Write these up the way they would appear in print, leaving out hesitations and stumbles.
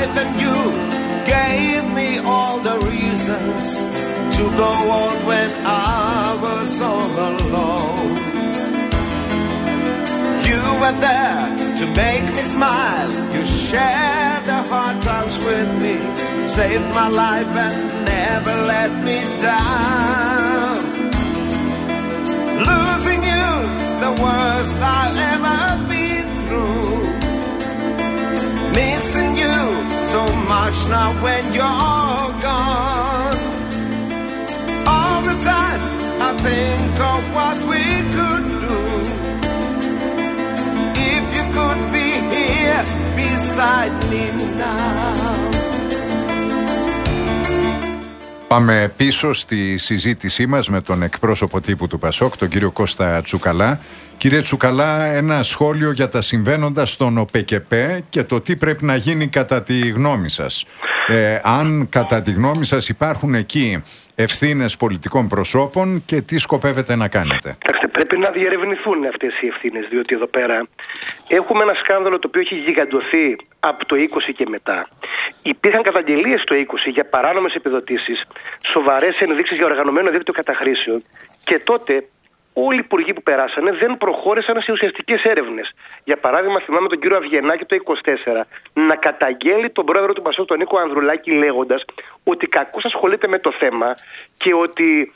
life, and you gave me all the reasons to go on when I was all alone. You were there to make me smile. You shared the hard times with me, saved my life and never let me down. Losing you's the worst I've ever been through. Missing you so much now when you're gone. All the time I think of what we could do. If you could be here beside me now. Πάμε πίσω στη συζήτησή μας με τον εκπρόσωπο τύπου του ΠΑΣΟΚ, τον κύριο Κώστα Τσουκαλά. Κύριε Τσουκαλά, ένα σχόλιο για τα συμβαίνοντα στον ΟΠΕΚΕΠΕ και το τι πρέπει να γίνει κατά τη γνώμη σας. Αν κατά τη γνώμη σας υπάρχουν εκεί ευθύνες πολιτικών προσώπων και τι σκοπεύετε να κάνετε. Πρέπει να διερευνηθούν αυτές οι ευθύνες, διότι εδώ πέρα έχουμε ένα σκάνδαλο το οποίο έχει γιγαντωθεί από το 20 και μετά. Υπήρχαν καταγγελίες το 20 για παράνομες επιδοτήσεις, σοβαρές ενδείξεις για οργανωμένο δίκτυο καταχρήσεων και τότε όλοι οι υπουργοί που περάσανε δεν προχώρησαν σε ουσιαστικές έρευνες. Για παράδειγμα, θυμάμαι τον κύριο Αυγενάκη το 24 να καταγγέλει τον πρόεδρο του ΠΑΣΟΚ, τον Νίκο Ανδρουλάκη, λέγοντας ότι κακώς ασχολείται με το θέμα και ότι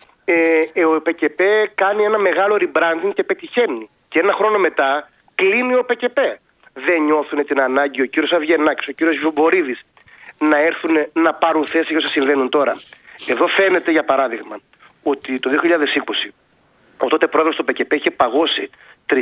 ο ΟΠΕΚΕΠΕ κάνει ένα μεγάλο rebranding και πετυχαίνει. Και ένα χρόνο μετά κλείνει ο ΟΠΕΚΕΠΕ. Δεν νιώθουν την ανάγκη ο κύριος Αυγενάκης, ο κύριος Βιομπορίδης να έρθουν να πάρουν θέση για όσα συμβαίνουν τώρα. Εδώ φαίνεται, για παράδειγμα, ότι το 2020 ο τότε πρόεδρος του ΟΠΕΚΕΠΕ είχε παγώσει 3.500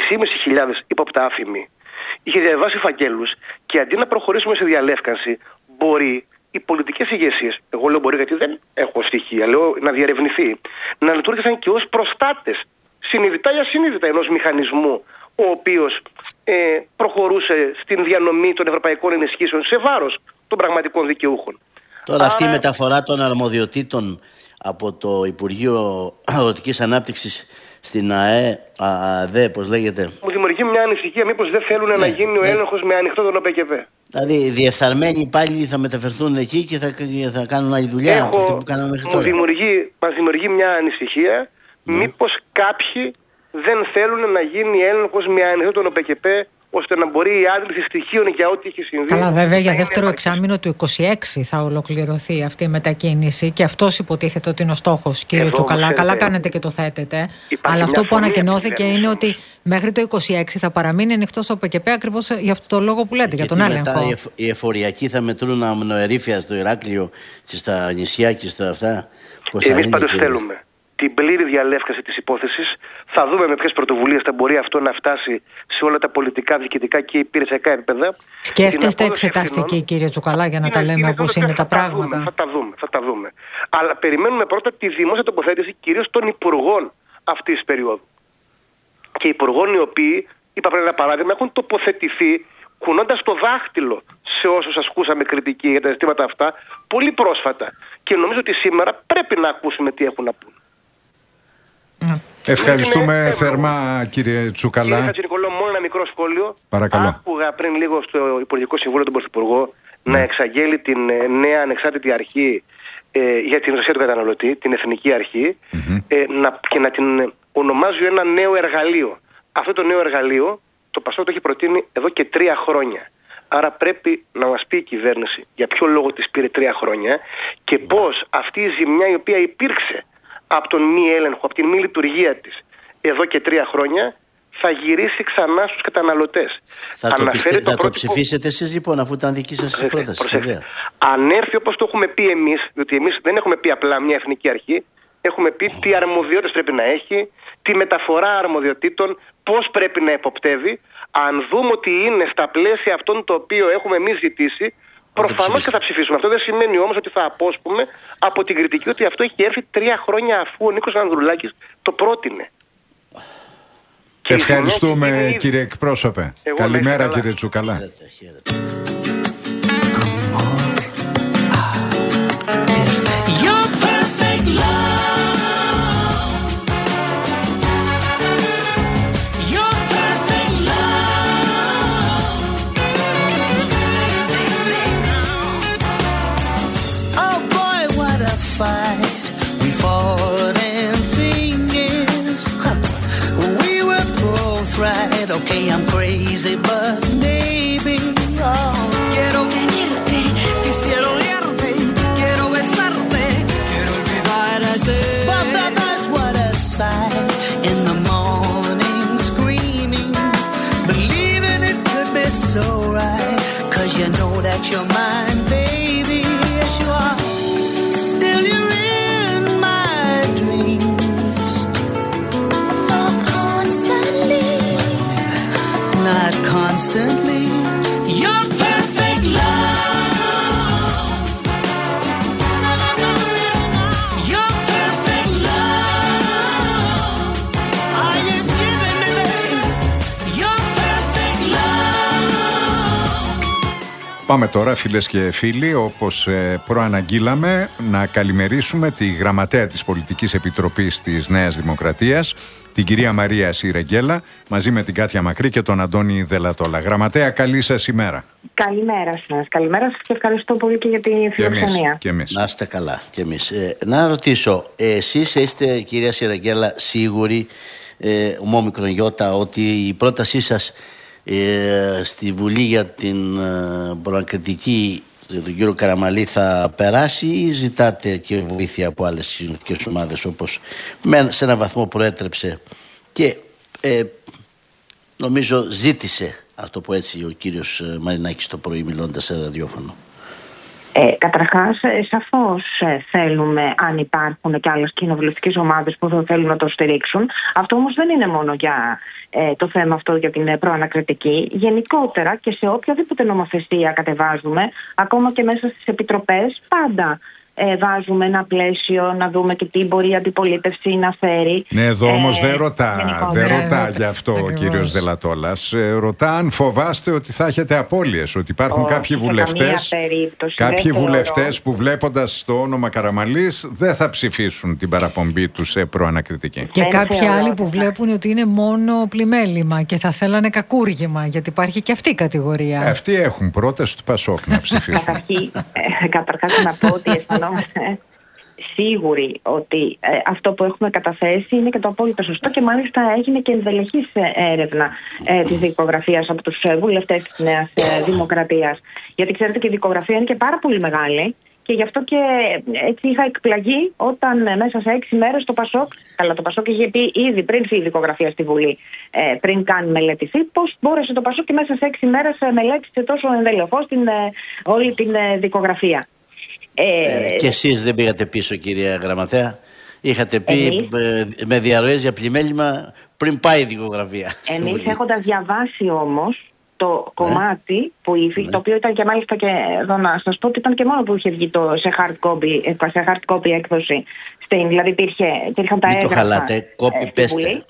ύποπτα άφημοι. Είχε διαβάσει φακέλους και αντί να προχωρήσουμε σε διαλεύκανση, μπορεί οι πολιτικές ηγεσίες, εγώ λέω μπορεί γιατί δεν έχω στοιχεία, λέω να διερευνηθεί, να λειτουργήσαν και ως προστάτες, συνειδητά ή ασυνείδητα, ενός μηχανισμού ο οποίος προχωρούσε στην διανομή των ευρωπαϊκών ενισχύσεων σε βάρος των πραγματικών δικαιούχων. Τώρα αυτή η μεταφορά των αρμοδιοτήτων από το Υπουργείο Αγροτικής Ανάπτυξης στην ΑΔΕ, πώς λέγεται. Μου δημιουργεί μια ανησυχία, μήπως δεν θέλουν να γίνει ο έλεγχος με ανοιχτό τον ΟΠΕΚΕΠΕ. Δηλαδή διεφθαρμένοι υπάλληλοι θα μεταφερθούν εκεί και θα κάνουν άλλη δουλειά από αυτή που κάναμε μέχρι τώρα. Μας δημιουργεί μια ανησυχία, μήπως κάποιοι δεν θέλουν να γίνει έλεγχος με ανοιχτό τον ΟΠΕΚΕΠΕ, ώστε να μπορεί η άντληση στοιχείων για ό,τι έχει συμβεί. Καλά, βέβαια, για δεύτερο εξάμηνο του 26 θα ολοκληρωθεί αυτή η μετακίνηση και αυτός υποτίθεται ότι είναι ο στόχος, κύριε Τσουκαλά. Καλά κάνετε και το θέτετε. Αλλά αυτό που ανακοινώθηκε είναι ότι μέχρι το 26 θα παραμείνει ανοιχτός ο ΟΠΕΚΕΠΕ ακριβώς για αυτό το λόγο που λέτε, για τον έλεγχο. Μετά οι εφοριακοί θα μετρούν αμνοερήφια στο Ηράκλειο και στα νησιά και στα αυτά. Εμείς πάντως θέλουμε την πλήρη διαλεύκαση της υπόθεσης. Θα δούμε με ποιες πρωτοβουλίες θα μπορεί αυτό να φτάσει σε όλα τα πολιτικά, διοικητικά και υπηρεσιακά επίπεδα. Σκέφτεστε εξεταστική, κύριε Τσουκαλά, για να τα λέμε όπως είναι τα πράγματα. Θα τα δούμε. Αλλά περιμένουμε πρώτα τη δημόσια τοποθέτηση κυρίως των υπουργών αυτής της περίοδου. Και υπουργών οι οποίοι, είπα πριν ένα παράδειγμα, έχουν τοποθετηθεί κουνώντας το δάχτυλο σε όσους ασκούσαμε κριτική για τα ζητήματα αυτά πολύ πρόσφατα. Και νομίζω ότι σήμερα πρέπει να ακούσουμε τι έχουν να πούν. Ευχαριστούμε θερμά, κύριε Τσουκαλά. Κύριε Χατζηνικολάου, μόνο ένα μικρό σχόλιο. Παρακαλώ. Άκουγα πριν λίγο στο Υπουργικό Συμβούλιο τον Πρωθυπουργό να εξαγγέλει την νέα ανεξάρτητη αρχή για την προστασία του καταναλωτή, την Εθνική Αρχή, και να την ονομάζει ένα νέο εργαλείο. Αυτό το νέο εργαλείο το ΠΑΣΟΚ το έχει προτείνει εδώ και 3 χρόνια. Άρα πρέπει να μας πει η κυβέρνηση για ποιο λόγο της πήρε 3 χρόνια και πώς αυτή η ζημιά η οποία υπήρξε από τον μη έλεγχο, από την μη λειτουργία της εδώ και 3 χρόνια θα γυρίσει ξανά στους καταναλωτές. Θα το ψηφίσετε εσείς λοιπόν, αφού ήταν δική σας πρόταση. Αν έρθει όπως το έχουμε πει εμείς, διότι εμείς δεν έχουμε πει απλά μια εθνική αρχή, έχουμε πει τι αρμοδιότητες πρέπει να έχει, τη μεταφορά αρμοδιοτήτων, πώς πρέπει να εποπτεύει. Αν δούμε ότι είναι στα πλαίσια αυτών το οποίο έχουμε εμείς ζητήσει, προφανώς και θα ψηφίσουμε. Αυτό δεν σημαίνει όμως ότι θα απόσπουμε από την κριτική ότι αυτό έχει έρθει 3 χρόνια αφού ο Νίκος Ανδρουλάκης το πρότεινε. Ευχαριστούμε, κύριε εκπρόσωπε. Καλημέρα, κύριε Τσουκαλά. fight, we fought and thing is, we were both right. Okay, I'm crazy, but maybe, oh. Quiero tenerte, quisiera olerte, quiero besarte, quiero olvidarte. But that's what I sigh in the morning screaming, believing it could be so right, 'cause you know that you're mine, baby, yes you are. Still you're in my dreams, not constantly, not constantly. You're perfect love, you're perfect love. Are you giving me, baby? You're perfect love. Πάμε τώρα, φίλες και φίλοι, όπως προαναγγείλαμε, να καλημερίσουμε τη γραμματέα της Πολιτικής Επιτροπής της Νέας Δημοκρατίας, την κυρία Μαρία Σιρεγγέλα, μαζί με την Κάτια Μακρύ και τον Αντώνη Δελατόλα. Γραμματέα, καλή σας ημέρα. Καλημέρα σας. Καλημέρα σας και ευχαριστώ πολύ και για τη φιλοξενία. Και εμείς. Να είστε καλά και εμείς. Να ρωτήσω, εσείς είστε, κυρία Σιρεγγέλα, σίγουροι, ομόμικρον γιώτα, ότι η πρότασή σας στη Βουλή για την προανακριτική τον κύριο Καραμανλή θα περάσει, ή ζητάτε και βοήθεια από άλλες κοινωνικές ομάδες, όπως σε έναν βαθμό προέτρεψε και νομίζω ζήτησε, αυτό που έτσι, ο κύριος Μαρινάκης το πρωί μιλώντας σε ραδιόφωνο? Καταρχάς, σαφώς θέλουμε, αν υπάρχουν και άλλες κοινοβουλευτικές ομάδες που θα θέλουν να το στηρίξουν. Αυτό όμως δεν είναι μόνο για το θέμα αυτό, για την προανακριτική. Γενικότερα και σε οποιαδήποτε νομοθεσία κατεβάζουμε, ακόμα και μέσα στις επιτροπές, πάντα βάζουμε ένα πλαίσιο να δούμε και τι μπορεί η αντιπολίτευση να φέρει. Ναι, εδώ όμως δεν ρωτά γι' αυτό ο κύριος Δελατόλας. Ρωτά αν φοβάστε ότι θα έχετε απώλειες, ότι υπάρχουν κάποιοι βουλευτές που βλέποντας το όνομα Καραμανλής δεν θα ψηφίσουν την παραπομπή τους σε προανακριτική. Και κάποιοι άλλοι που βλέπουν ότι είναι μόνο πλημέλημα και θα θέλανε κακούργημα, γιατί υπάρχει και αυτή η κατηγορία. Αυτοί έχουν πρόταση του Πασόκ να ψηφίσουν. Καταρχάς να πω ότι αισθανόμαστε σίγουροι ότι αυτό που έχουμε καταθέσει είναι και το απόλυτο σωστό, και μάλιστα έγινε και ενδελεχής έρευνα της δικογραφίας από τους βουλευτές της Νέας Δημοκρατίας. Γιατί ξέρετε, και η δικογραφία είναι και πάρα πολύ μεγάλη, και γι' αυτό και έτσι είχα εκπλαγεί όταν μέσα σε 6 μέρες το Πασόκ είχε πει ήδη πριν η δικογραφία στη Βουλή, πριν καν μελετηθεί, πώς μπόρεσε το Πασόκ και μέσα σε 6 μέρες μελέτησε τόσο ενδελεχώς όλη την δικογραφία. Και εσείς δεν πήγατε πίσω, κυρία Γραμματέα? Είχατε πει με διαρροές για πλημέλημα πριν πάει η δικογραφία. Εμείς, έχοντας διαβάσει όμως το κομμάτι που είχε, το οποίο ήταν και μάλιστα, και εδώ να σας πω ότι ήταν και μόνο που είχε βγει σε hard copy έκδοση, δηλαδή υπήρχαν τα έγγραφα. Το χαλάτε, copy πέστε.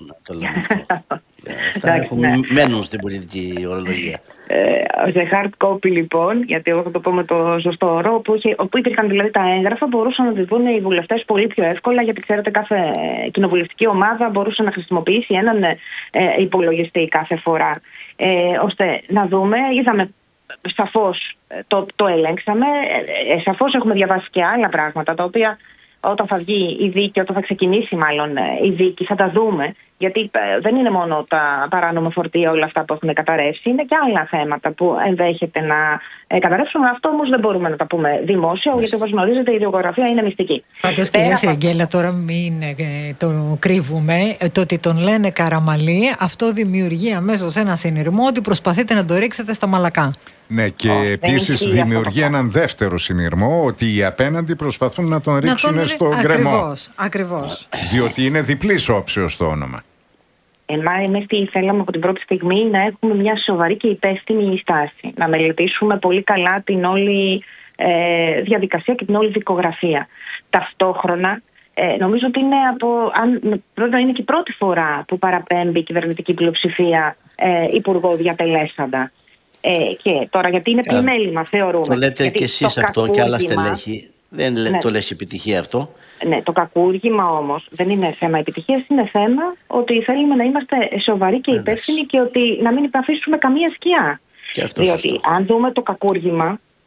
Αυτά μένουν στην πολιτική ορολογία. Σε hard copy λοιπόν, γιατί εγώ θα το πω με το σωστό όρο, όπου υπήρχαν δηλαδή τα έγγραφα, μπορούσαν να τη δουν οι βουλευτές πολύ πιο εύκολα, γιατί ξέρετε, κάθε κοινοβουλευτική ομάδα μπορούσε να χρησιμοποιήσει έναν υπολογιστή κάθε φορά, ώστε να δούμε. Είδαμε σαφώς, το ελέγξαμε, σαφώς έχουμε διαβάσει και άλλα πράγματα, τα οποία όταν θα βγει η δίκη, όταν θα ξεκινήσει μάλλον η δίκη, θα τα δούμε. Γιατί δεν είναι μόνο τα παράνομα φορτία, όλα αυτά που έχουν καταρρεύσει, είναι και άλλα θέματα που ενδέχεται να καταρρεύσουν. Αυτό όμως δεν μπορούμε να τα πούμε δημόσια, γιατί όπως γνωρίζετε η δικογραφία είναι μυστική. Πάντως, κυρία Σιρεγγέλα, τώρα μην το κρύβουμε, το ότι τον λένε Καραμανλή, αυτό δημιουργεί αμέσως ένα συνειρμό ότι προσπαθείτε να το ρίξετε στα μαλακά. Ναι, και επίσης δημιουργεί έναν δεύτερο συνειρμό, ότι οι απέναντι προσπαθούν να τον ρίξουν στο γκρεμό. Ακριβώς. Διότι είναι διπλής όψεως το όνομα. Εμείς τι θέλαμε από την πρώτη στιγμή? Να έχουμε μια σοβαρή και υπεύθυνη στάση. Να μελετήσουμε πολύ καλά την όλη διαδικασία και την όλη δικογραφία. Ταυτόχρονα, νομίζω ότι είναι και η πρώτη φορά που παραπέμπει η κυβερνητική πλειοψηφία υπουργό διατελέσαντα. Και τώρα, γιατί είναι πλημέλημα, θεωρούμε. Το λέτε και εσείς αυτό και άλλα στελέχη. Δεν το λες επιτυχία αυτό. Ναι, το κακούργημα όμως δεν είναι θέμα επιτυχίας, είναι θέμα ότι θέλουμε να είμαστε σοβαροί και υπεύθυνοι και ότι να μην υπαφήσουμε καμία σκιά. Και αυτό διότι αν δούμε το κακούργημα,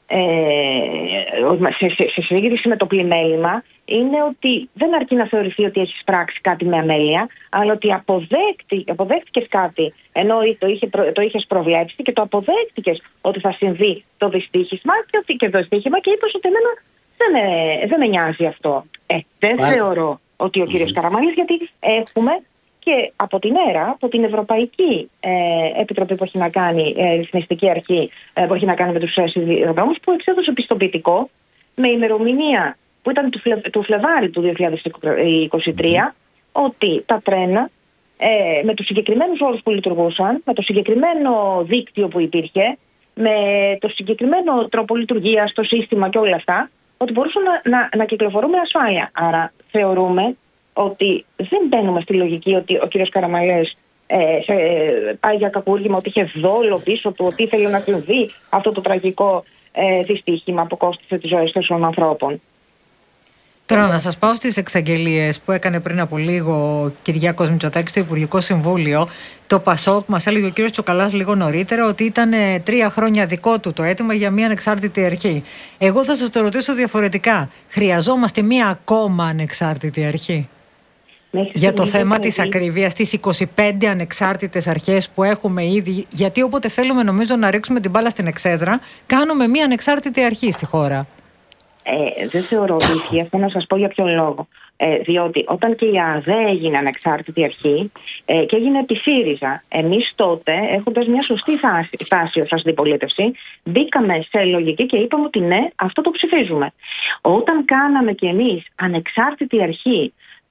σε σύγκριση με το πλημέλημα είναι ότι δεν αρκεί να θεωρηθεί ότι έχεις πράξει κάτι με αμέλεια, αλλά ότι αποδέχτηκες κάτι ενώ το είχες προβλέψει και το αποδέχτηκες ότι θα συμβεί το δυστύχημα και το δυστύχημα και είπες ότι εμένα δεν με νοιάζει αυτό. Δεν θεωρώ ότι ο κύριος Καραμανλής, γιατί έχουμε και από την ΕΡΑ, από την Ευρωπαϊκή Επιτροπή που έχει να κάνει, ρυθμιστική αρχή που έχει να κάνει με τους σιδηροδρόμους, που εξέδωσε πιστοποιητικό με ημερομηνία που ήταν του Φλεβάρι του 2023, ότι τα τρένα με τους συγκεκριμένους όρους που λειτουργούσαν, με το συγκεκριμένο δίκτυο που υπήρχε, με το συγκεκριμένο τρόπο λειτουργίας, το σύστημα και όλα αυτά, ότι μπορούσαν να κυκλοφορούν με ασφάλεια. Άρα θεωρούμε ότι δεν μπαίνουμε στη λογική ότι ο κύριος Καραμανλής πάει για κακούργημα, ότι είχε δόλο πίσω του, ότι ήθελε να συμβεί αυτό το τραγικό δυστύχημα που κόστισε τις ζωές τόσων ανθρώπων. Τώρα να σας πάω στις εξαγγελίες που έκανε πριν από λίγο ο Κυριάκος Μητσοτάκης στο Υπουργικό Συμβούλιο. Το ΠΑΣΟΚ, μας έλεγε ο κύριος Τσουκαλάς λίγο νωρίτερα, ότι ήταν 3 χρόνια δικό του το αίτημα για μια ανεξάρτητη αρχή. Εγώ θα σας το ρωτήσω διαφορετικά. Χρειαζόμαστε μια ακόμα ανεξάρτητη αρχή? Για το θέμα της ακρίβειας, τις 25 ανεξάρτητες αρχές που έχουμε ήδη, γιατί όποτε θέλουμε νομίζω να ρίξουμε την μπάλα στην εξέδρα, κάνουμε μια ανεξάρτητη αρχή στη χώρα. Δεν θεωρώ ότι ισχύει αυτό, να σας πω για ποιο λόγο. Διότι όταν και η ΑΔΕ έγινε ανεξάρτητη αρχή και έγινε επί ΣΥΡΙΖΑ, εμείς τότε, έχοντας μια σωστή στάση ως αντιπολίτευση, μπήκαμε σε λογική και είπαμε ότι ναι, αυτό το ψηφίζουμε. Όταν κάναμε και εμείς ανεξάρτητη αρχή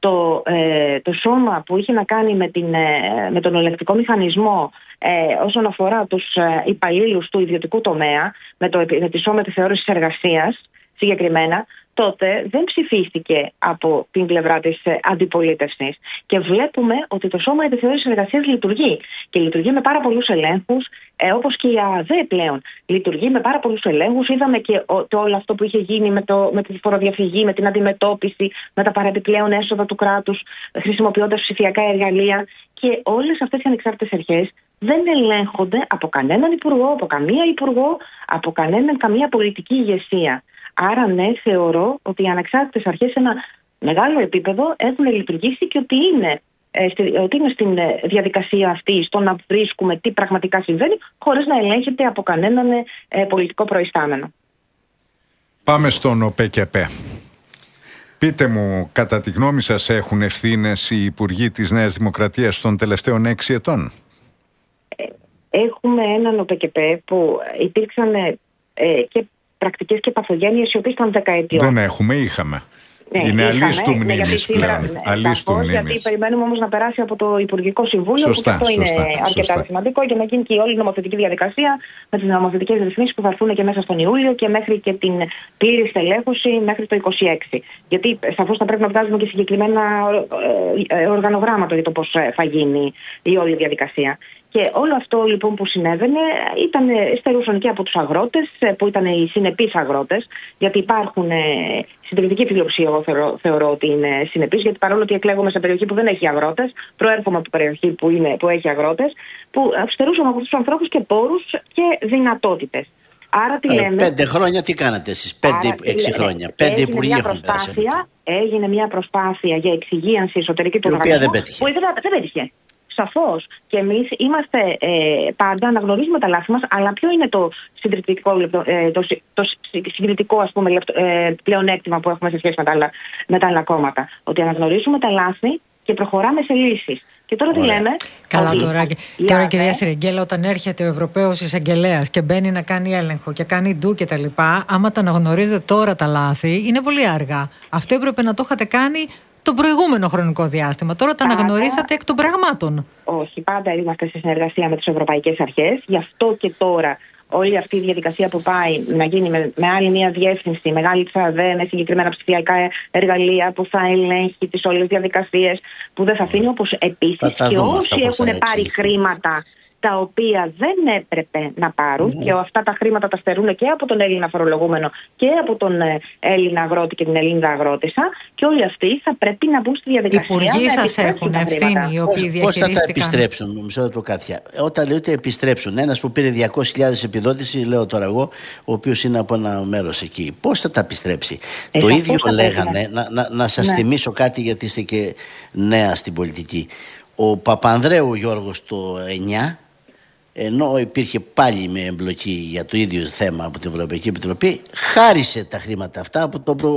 το σώμα που είχε να κάνει με τον ελεκτικό μηχανισμό όσον αφορά τους υπαλλήλους του ιδιωτικού τομέα, με τη σώμα τη θεώρηση εργασίας συγκεκριμένα, τότε δεν ψηφίστηκε από την πλευρά της αντιπολίτευσης. Και βλέπουμε ότι το σώμα επιθεώρησης εργασίας λειτουργεί. Και λειτουργεί με πάρα πολλούς ελέγχους, όπως και η ΑΔΕ πλέον λειτουργεί με πάρα πολλούς ελέγχους. Είδαμε και όλο αυτό που είχε γίνει με τη φοροδιαφυγή, με την αντιμετώπιση, με τα παραεπιπλέον έσοδα του κράτους, χρησιμοποιώντας ψηφιακά εργαλεία. Και όλες αυτές οι ανεξάρτητες αρχές δεν ελέγχονται από κανέναν υπουργό, από καμία υπουργό, από καμία πολιτική ηγεσία. Άρα ναι, θεωρώ ότι οι ανεξάρτητες αρχές σε ένα μεγάλο επίπεδο έχουν λειτουργήσει και ότι είναι στην διαδικασία αυτή στο να βρίσκουμε τι πραγματικά συμβαίνει, χωρίς να ελέγχεται από κανέναν πολιτικό προϊστάμενο. Πάμε στον ΟΠΕΚΕΠΕ. Πείτε μου, κατά τη γνώμη σας έχουν ευθύνες οι υπουργοί της Νέας Δημοκρατίας των τελευταίων 6 ετών? Έχουμε έναν ΟΠΕΚΕΠΕ που υπήρξαν και πρακτικές και παθογένειες οι οποίες ήταν δεκαετιών. Δεν έχουμε, είχαμε. Είναι αλίστου μνήμης πλέον. Αλίστου μνήμης. Γιατί περιμένουμε όμως να περάσει από το Υπουργικό Συμβούλιο, σωστά, που αυτό είναι αρκετά σημαντικό, και να γίνει και η όλη νομοθετική διαδικασία με τις νομοθετικές ρυθμίσεις που θα έρθουν και μέσα στον Ιούλιο και μέχρι και την πλήρη στελέχωση μέχρι το 2026. Γιατί σαφώς θα πρέπει να βγάζουμε και συγκεκριμένα οργανογράμματα για το πώς θα γίνει η όλη διαδικασία. Και όλο αυτό λοιπόν που συνέβαινε στερούσαν και από τους αγρότες, που ήταν οι συνεπείς αγρότες, γιατί υπάρχουν συντηρητική φιλοψηφία, εγώ θεωρώ ότι είναι συνεπείς, γιατί παρόλο ότι εκλέγομαι σε περιοχή που δεν έχει αγρότες, προέρχομαι από περιοχή που έχει αγρότες, που στερούσαν από τους ανθρώπους και πόρους και δυνατότητες. Άρα τι λέμε. 5 χρόνια τι κάνατε εσείς, 5-6 χρόνια. 5 υπουργοί έχουν περάσει. Έγινε μια προσπάθεια για εξυγίανση εσωτερική του οργανισμού. Δεν πέτυχε. Σαφώς. Και εμείς είμαστε πάντα, αναγνωρίζουμε τα λάθη μας, αλλά ποιο είναι το συγκριτικό ας πούμε, πλεονέκτημα που έχουμε σε σχέση με τα άλλα κόμματα? Ότι αναγνωρίζουμε τα λάθη και προχωράμε σε λύσεις. Και τώρα τι λέμε? Καλά, τώρα κυρία Σιρεγγέλα, όταν έρχεται ο Ευρωπαίος Εισαγγελέας και μπαίνει να κάνει έλεγχο και κάνει ντου και τα λοιπά, άμα τα αναγνωρίζετε τώρα τα λάθη, είναι πολύ αργά. Αυτό έπρεπε να το είχατε κάνει το προηγούμενο χρονικό διάστημα. Τώρα τα αναγνωρίσατε εκ των πραγμάτων. Όχι, πάντα είμαστε σε συνεργασία με τις ευρωπαϊκές αρχές. Γι' αυτό και τώρα όλη αυτή η διαδικασία που πάει να γίνει με άλλη μια διεύθυνση, μεγάλη ΤΣΑΔΕ, με συγκεκριμένα ψηφιακά εργαλεία που θα ελέγχει τις όλες διαδικασίες, που δεν θα αφήνει, όπως επίσης και όσοι έχουν πάρει χρήματα τα οποία δεν έπρεπε να πάρουν, και αυτά τα χρήματα τα στερούν και από τον Έλληνα φορολογούμενο και από τον Έλληνα αγρότη και την Ελληνίδα αγρότησα, και όλοι αυτοί θα πρέπει να μπουν στη διαδικασία. Οι υπουργοί σας έχουν ευθύνη, οι οποίοι διαχειρίστηκαν. Πώς θα τα επιστρέψουν, μισό λεπτό Κάτια. Όταν λέτε επιστρέψουν, ένας που πήρε 200.000 επιδότηση, λέω τώρα εγώ, ο οποίος είναι από ένα μέρος εκεί, πώς θα τα επιστρέψει? Το ίδιο λέγανε, να σας θυμίσω κάτι, γιατί είστε και νέα στην πολιτική. Ο Παπανδρέου Γιώργος το 9, ενώ υπήρχε πάλι με εμπλοκή για το ίδιο θέμα από την Ευρωπαϊκή Επιτροπή, χάρισε τα χρήματα αυτά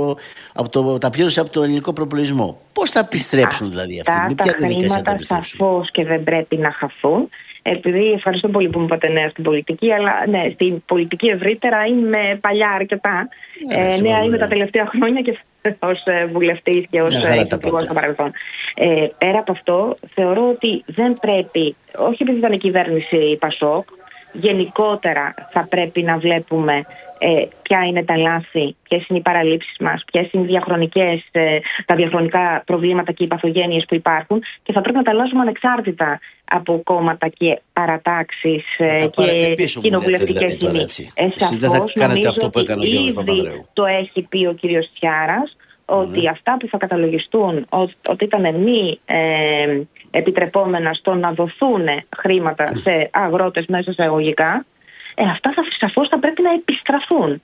τα πλήρωσε από το ελληνικό προπολογισμό. Πώς θα επιστρέψουν δηλαδή αυτοί? Με ποια διαδικασία θα επιστρέψουν? Σαφώς και δεν πρέπει να χαθούν. Επειδή ευχαριστώ πολύ που μου είπατε νέα στην πολιτική, αλλά ναι, στην πολιτική ευρύτερα είμαι παλιά αρκετά. Νέα είμαι τα τελευταία χρόνια και ως βουλευτής και ως υπουργός στο παρελθόν. Πέρα από αυτό, θεωρώ ότι δεν πρέπει, όχι επειδή ήταν η κυβέρνηση Πασόκ, γενικότερα θα πρέπει να βλέπουμε ποια είναι τα λάθη, ποιες είναι οι παραλήψεις μας, ποιες είναι τα διαχρονικά προβλήματα και οι παθογένειες που υπάρχουν, και θα πρέπει να τα αλλάζουμε ανεξάρτητα από κόμματα και παρατάξεις και κοινοβουλευτικές λύσεις. Δεν θα κάνετε αυτό που έκανε ο Γιώργος Παπανδρέου. Το έχει πει ο κύριος Τσιάρας, ότι αυτά που θα καταλογιστούν ότι ήταν μη επιτρεπόμενα στο να δοθούν χρήματα σε αγρότες μέσα σε εγωγικά, αυτά σαφώς θα πρέπει να επιστραφούν.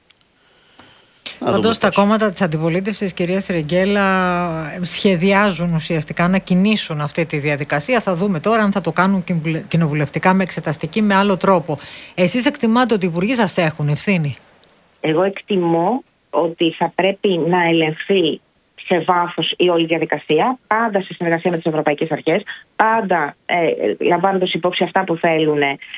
Όντως τα κόμματα της αντιπολίτευσης, κυρία Σιρεγγέλα, σχεδιάζουν ουσιαστικά να κινήσουν αυτή τη διαδικασία. Θα δούμε τώρα αν θα το κάνουν κοινοβουλευτικά με εξεταστική, με άλλο τρόπο. Εσείς εκτιμάτε ότι οι υπουργοί σας έχουν ευθύνη? Εγώ εκτιμώ ότι θα πρέπει να ελεγχθεί σε βάθος η όλη διαδικασία, πάντα σε συνεργασία με τις ευρωπαϊκές αρχές, πάντα λαμβάνοντας υπόψη αυτά που θέλουν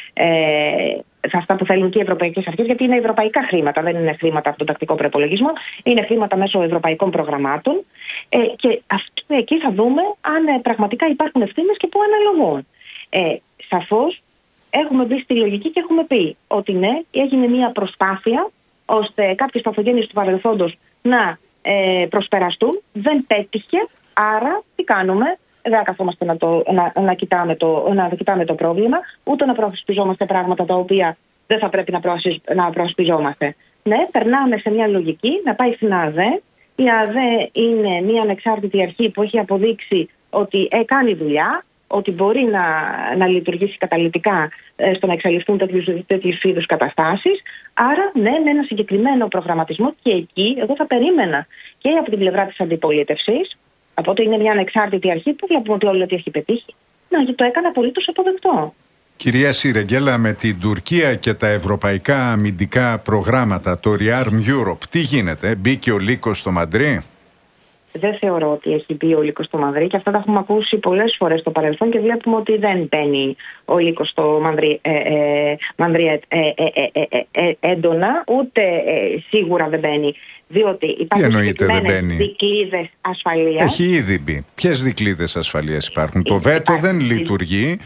και οι ευρωπαϊκές αρχές, γιατί είναι ευρωπαϊκά χρήματα, δεν είναι χρήματα από τον τακτικό προϋπολογισμό, είναι χρήματα μέσω ευρωπαϊκών προγραμμάτων, και εκεί θα δούμε αν πραγματικά υπάρχουν ευθύνες και πού αναλογούν. Σαφώς έχουμε μπει στη λογική και έχουμε πει ότι ναι, έγινε μια προσπάθεια ώστε κάποιες παθογένειες του παρελθόντος να προσπεραστούν, δεν πέτυχε, άρα τι κάνουμε? Δεν καθόμαστε να κοιτάμε το πρόβλημα, ούτε να προασπιζόμαστε πράγματα τα οποία δεν θα πρέπει να προασπιζόμαστε. Ναι, περνάμε σε μια λογική να πάει στην ΑΔΕ. Η ΑΔΕ είναι μια ανεξάρτητη αρχή που έχει αποδείξει ότι κάνει δουλειά, ότι μπορεί να λειτουργήσει καταλυτικά στο να εξαλειφθούν τέτοιου είδους καταστάσεις. Άρα, ναι, με ένα συγκεκριμένο προγραμματισμό, και εκεί εγώ θα περίμενα και από την πλευρά της αντιπολίτευσης, από ότι είναι μια ανεξάρτητη αρχή που βλέπουμε ότι όλο ότι έχει πετύχει, να το έκανε απολύτως αποδεκτό. Κυρία Σιρεγγέλα, με την Τουρκία και τα ευρωπαϊκά αμυντικά προγράμματα, το Rearm Europe, τι γίνεται? Μπήκε ο λύκος στο Μαντρί? Δεν θεωρώ ότι έχει μπει ο λύκος στο Μανδρί, και αυτά τα έχουμε ακούσει πολλές φορές στο παρελθόν και βλέπουμε ότι δεν μπαίνει ο λύκος στο Μανδρί έντονα, ούτε σίγουρα δεν μπαίνει, διότι υπάρχουν συγκεκριμένες δικλείδες ασφαλείας. Έχει ήδη μπει. Ποιες δικλείδες ασφαλείας υπάρχουν? Το βέτο δεν λειτουργεί.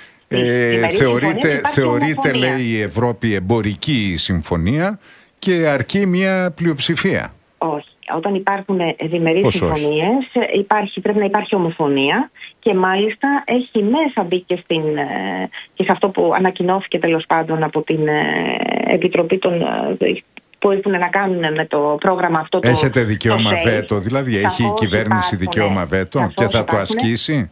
Θεωρείται, λέει η Ευρώπη, εμπορική συμφωνία και αρκεί μια πλειοψηφία. Όχι. Όταν υπάρχουν διμερείς συμφωνίες, πρέπει να υπάρχει ομοφωνία, και μάλιστα έχει μέσα μπει και σε αυτό που ανακοινώθηκε τέλος πάντων από την Επιτροπή που έχουν να κάνουν με το πρόγραμμα αυτό. Έχετε δικαίωμα βέτο, δηλαδή έχει η κυβέρνηση δικαίωμα βέτο και θα το ασκήσει?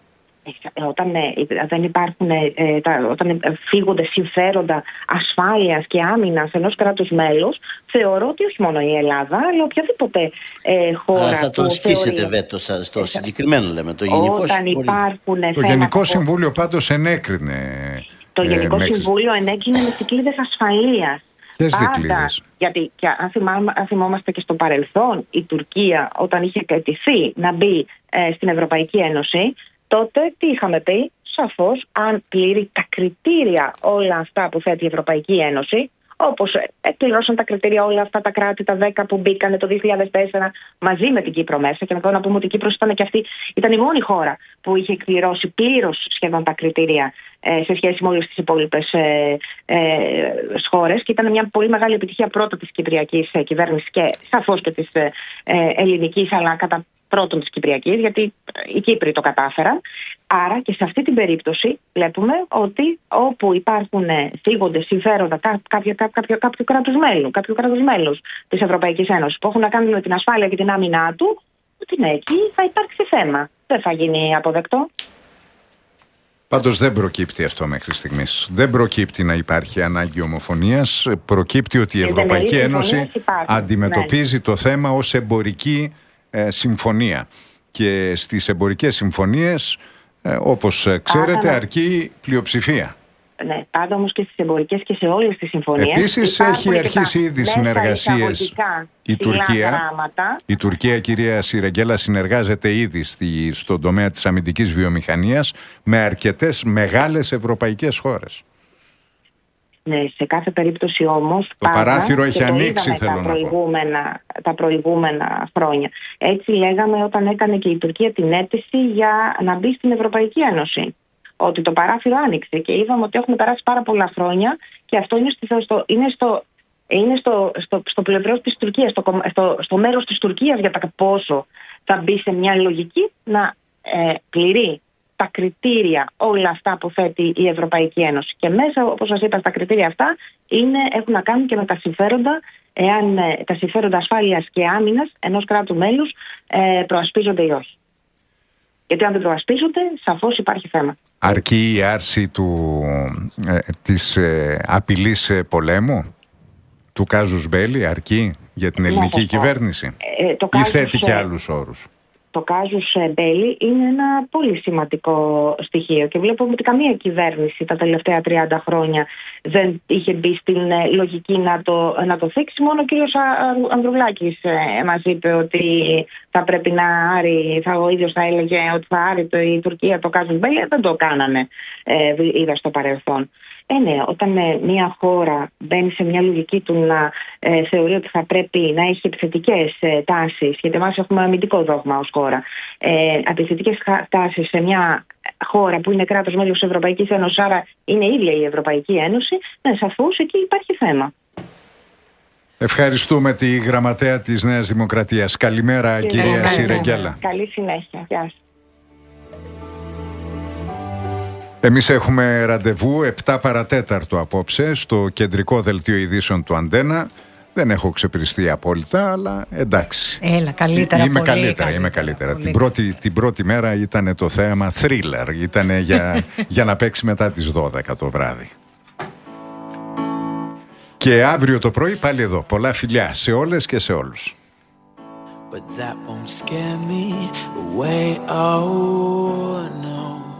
Όταν φύγονται συμφέροντα ασφάλειας και άμυνας ενός κράτους μέλους, θεωρώ ότι όχι μόνο η Ελλάδα, αλλά οποιαδήποτε χώρα. Αλλά θα το ασκήσετε βέτο στο συγκεκριμένο, λέμε, το Γενικό Συμβούλιο? Το Γενικό Συμβούλιο πάντως ενέκρινε. Το Γενικό Συμβούλιο ενέκρινε με δικλείδες ασφαλείας. Ποιες δικλείδες? Γιατί αν θυμόμαστε και στο παρελθόν, η Τουρκία όταν είχε κρατηθεί να μπει στην Ευρωπαϊκή Ένωση, τότε τι είχαμε πει? Σαφώς, αν πληρεί τα κριτήρια όλα αυτά που θέτει η Ευρωπαϊκή Ένωση, όπως εκπληρώσαν τα κριτήρια όλα αυτά τα κράτη, τα 10 που μπήκαν το 2004 μαζί με την Κύπρο μέσα, και να πούμε ότι η Κύπρος ήταν η μόνη χώρα που είχε εκπληρώσει πλήρως σχεδόν τα κριτήρια σε σχέση με όλες τις υπόλοιπες χώρες, και ήταν μια πολύ μεγάλη επιτυχία πρώτα της κυπριακής κυβέρνησης και σαφώς και της ελληνικής, αλλά κατά πρώτον της κυπριακής, γιατί οι Κύπροι το κατάφεραν. Άρα και σε αυτή την περίπτωση βλέπουμε ότι όπου υπάρχουν θίγονται συμφέροντα κάποιου κράτους μέλους της Ευρωπαϊκής Ένωσης που έχουν να κάνουν με την ασφάλεια και την άμυνά του, ότι ναι, εκεί θα υπάρξει θέμα. Δεν θα γίνει αποδεκτό. Πάντως δεν προκύπτει αυτό μέχρι στιγμής. Δεν προκύπτει να υπάρχει ανάγκη ομοφωνίας. Προκύπτει ότι η Ευρωπαϊκή Ένωση αντιμετωπίζει το θέμα ως εμπορική συμφωνία. Και στις εμπορικές συμφωνίες, όπως ξέρετε, αρκεί πλειοψηφία. Ναι, πάντα όμως και στις εμπορικές και σε όλες τις συμφωνίες. Επίσης έχει αρχίσει ήδη συνεργασίες η Τουρκία. Η Τουρκία, κυρία Σιρεγγέλα, συνεργάζεται ήδη στον τομέα της αμυντικής βιομηχανίας με αρκετές μεγάλες ευρωπαϊκές χώρες. Ναι, σε κάθε περίπτωση όμως το παράθυρο έχει ανοίξει, θέλω να πω. Τα προηγούμενα χρόνια. Έτσι λέγαμε όταν έκανε και η Τουρκία την αίτηση για να μπει στην Ευρωπαϊκή Ένωση. Ότι το παράθυρο άνοιξε και είδαμε ότι έχουν περάσει πάρα πολλά χρόνια και αυτό είναι στο πλευρό της Τουρκίας, στο μέρος της Τουρκίας για τα πόσο θα μπει σε μια λογική να πληρεί τα κριτήρια όλα αυτά που θέτει η Ευρωπαϊκή Ένωση. Και μέσα, όπως σας είπα, στα κριτήρια αυτά έχουν να κάνουν και με τα συμφέροντα, εάν τα συμφέροντα ασφάλειας και άμυνας ενός κράτου μέλους προασπίζονται ή όχι. Γιατί αν δεν προασπίζονται, σαφώς υπάρχει θέμα. Αρκεί η άρση της απειλής πολέμου, του κάζους μπέλι, αρκεί για την ελληνική κυβέρνηση ή θέτει και άλλους όρους? Το κάζους μπέλι είναι ένα πολύ σημαντικό στοιχείο και βλέπουμε ότι καμία κυβέρνηση τα τελευταία 30 χρόνια δεν είχε μπει στην λογική να το θίξει. Μόνο ο κύριος Ανδρουλάκης μας είπε ότι θα πρέπει να άρει, ο ίδιος θα έλεγε ότι θα άρει η Τουρκία το κάζους μπέλι, δεν το κάνανε, είδα στο παρελθόν. Ναι, όταν μια χώρα μπαίνει σε μια λογική του να θεωρεί ότι θα πρέπει να έχει επιθετικές τάσεις, γιατί εμάς έχουμε αμυντικό δόγμα ως χώρα, επιθετικές τάσεις σε μια χώρα που είναι κράτος μέλος της Ευρωπαϊκής Ένωσης, άρα είναι ίδια η Ευρωπαϊκή Ένωση, σαφώς εκεί υπάρχει θέμα. Ευχαριστούμε τη γραμματέα της Νέας Δημοκρατίας. Καλημέρα, κυρία Σιρεγγέλα. Καλή συνέχεια. Γεια σας. Εμείς έχουμε ραντεβού 7 παρατέταρτο απόψε στο κεντρικό δελτίο ειδήσεων του Αντένα. Δεν έχω ξεπριστεί απόλυτα, αλλά εντάξει. Έλα, καλύτερα. Είμαι καλύτερα. Την πρώτη μέρα ήταν το θέμα thriller. Ήταν για να παίξει μετά τις 12 το βράδυ. Και αύριο το πρωί πάλι εδώ. Πολλά φιλιά σε όλες και σε όλους. But that won't scare me away, oh no.